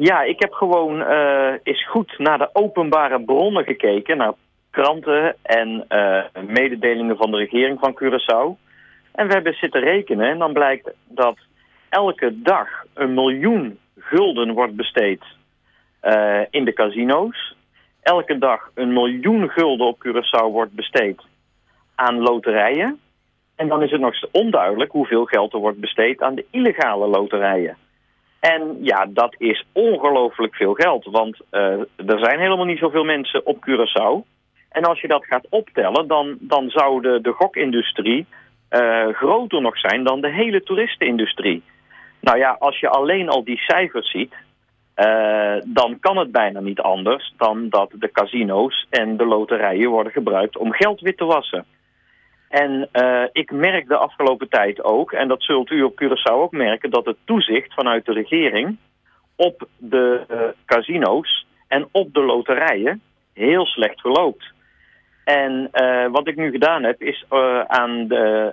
Ja, ik heb gewoon eens goed naar de openbare bronnen gekeken, naar kranten en mededelingen van de regering van Curaçao. En we hebben zitten rekenen en dan blijkt dat elke dag 1 miljoen gulden wordt besteed in de casino's. Elke dag 1 miljoen gulden op Curaçao wordt besteed aan loterijen. En dan is het nog onduidelijk hoeveel geld er wordt besteed aan de illegale loterijen. En ja, dat is ongelooflijk veel geld, want er zijn helemaal niet zoveel mensen op Curaçao. En als je dat gaat optellen, dan zou de gokindustrie groter nog zijn dan de hele toeristenindustrie. Nou ja, als je alleen al die cijfers ziet, dan kan het bijna niet anders dan dat de casino's en de loterijen worden gebruikt om geld wit te wassen. En ik merk de afgelopen tijd ook, en dat zult u op Curaçao ook merken, dat het toezicht vanuit de regering op de casino's en op de loterijen heel slecht verloopt. En wat ik nu gedaan heb, is aan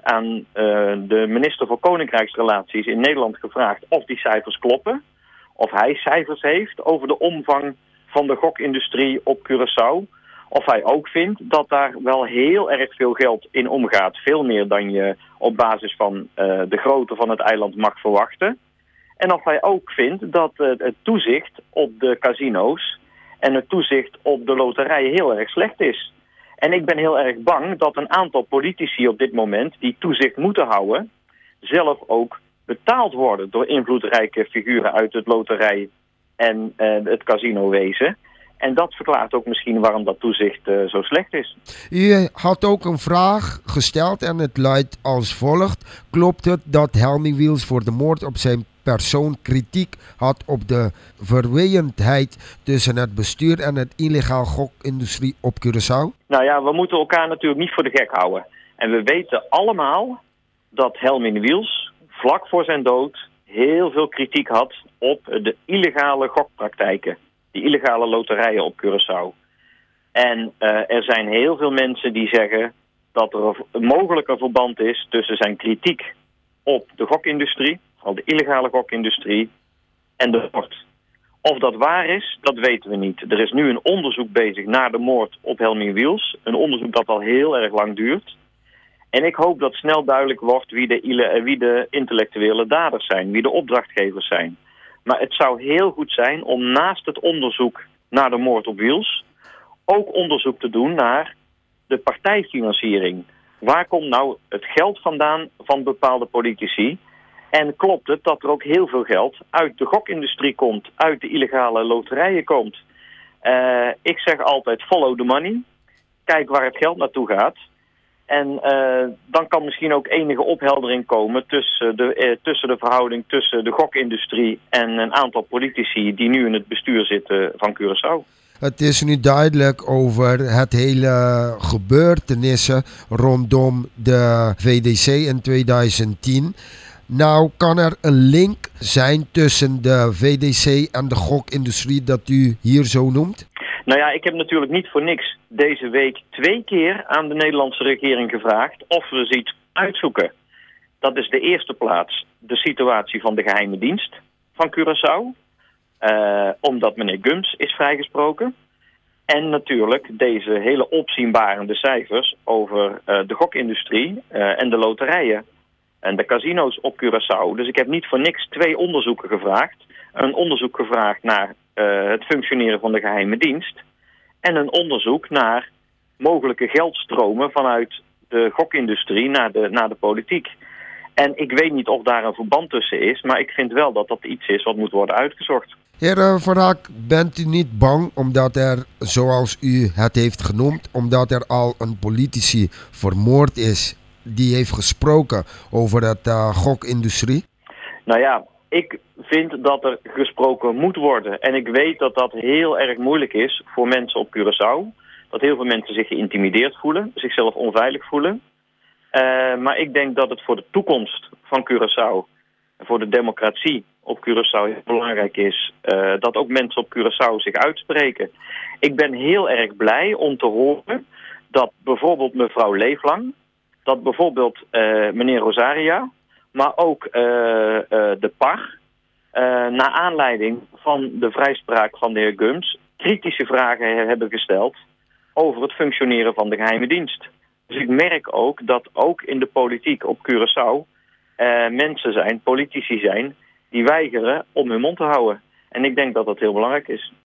de minister voor Koninkrijksrelaties in Nederland gevraagd of die cijfers kloppen. Of hij cijfers heeft over de omvang van de gokindustrie op Curaçao. Of hij ook vindt dat daar wel heel erg veel geld in omgaat. Veel meer dan je op basis van de grootte van het eiland mag verwachten. En of hij ook vindt dat het toezicht op de casino's en het toezicht op de loterijen heel erg slecht is. En ik ben heel erg bang dat een aantal politici op dit moment die toezicht moeten houden, zelf ook betaald worden door invloedrijke figuren uit het loterij en het casinowezen. En dat verklaart ook misschien waarom dat toezicht zo slecht is. U had ook een vraag gesteld en het luidt als volgt. Klopt het dat Helmy Wiels voor de moord op zijn persoon kritiek had op de verweendheid tussen het bestuur en het illegaal gokindustrie op Curaçao? Nou ja, we moeten elkaar natuurlijk niet voor de gek houden. En we weten allemaal dat Helmy Wiels vlak voor zijn dood heel veel kritiek had op de illegale gokpraktijken. Die illegale loterijen op Curaçao. En er zijn heel veel mensen die zeggen dat er mogelijk een verband is tussen zijn kritiek op de gokindustrie, al de illegale gokindustrie, en de moord. Of dat waar is, dat weten we niet. Er is nu een onderzoek bezig naar de moord op Helmy Wiels. Een onderzoek dat al heel erg lang duurt. En ik hoop dat snel duidelijk wordt wie de intellectuele daders zijn, wie de opdrachtgevers zijn. Maar het zou heel goed zijn om naast het onderzoek naar de moord op Wiels ook onderzoek te doen naar de partijfinanciering. Waar komt nou het geld vandaan van bepaalde politici? En klopt het dat er ook heel veel geld uit de gokindustrie komt, uit de illegale loterijen komt? Ik zeg altijd follow the money. Kijk waar het geld naartoe gaat. En dan kan misschien ook enige opheldering komen tussen de verhouding tussen de gokindustrie en een aantal politici die nu in het bestuur zitten van Curaçao. Het is nu duidelijk over het hele gebeurtenissen rondom de VDC in 2010. Nou, kan er een link zijn tussen de VDC en de gokindustrie dat u hier zo noemt? Nou ja, ik heb natuurlijk niet voor niks deze week 2 keer aan de Nederlandse regering gevraagd of we iets uitzoeken. Dat is de eerste plaats de situatie van de geheime dienst van Curaçao. Omdat meneer Gums is vrijgesproken. En natuurlijk deze hele opzienbarende cijfers over de gokindustrie en de loterijen. En de casino's op Curaçao. Dus ik heb niet voor niks 2 onderzoeken gevraagd. Een onderzoek gevraagd naar het functioneren van de geheime dienst. En een onderzoek naar mogelijke geldstromen vanuit de gokindustrie naar de politiek. En ik weet niet of daar een verband tussen is, maar ik vind wel dat dat iets is wat moet worden uitgezocht. Heer Verhaak, bent u niet bang omdat er, zoals u het heeft genoemd, omdat er al een politici vermoord is die heeft gesproken over de gokindustrie? Nou ja, ik vind dat er gesproken moet worden. En ik weet dat dat heel erg moeilijk is voor mensen op Curaçao. Dat heel veel mensen zich geïntimideerd voelen, zichzelf onveilig voelen. Maar ik denk dat het voor de toekomst van Curaçao, voor de democratie op Curaçao heel belangrijk is dat ook mensen op Curaçao zich uitspreken. Ik ben heel erg blij om te horen dat bijvoorbeeld mevrouw Leeflang, dat bijvoorbeeld meneer Rosaria, maar ook de PAR, naar aanleiding van de vrijspraak van de heer Gums kritische vragen hebben gesteld over het functioneren van de geheime dienst. Dus ik merk ook dat ook in de politiek op Curaçao mensen zijn, politici zijn, die weigeren om hun mond te houden. En ik denk dat dat heel belangrijk is.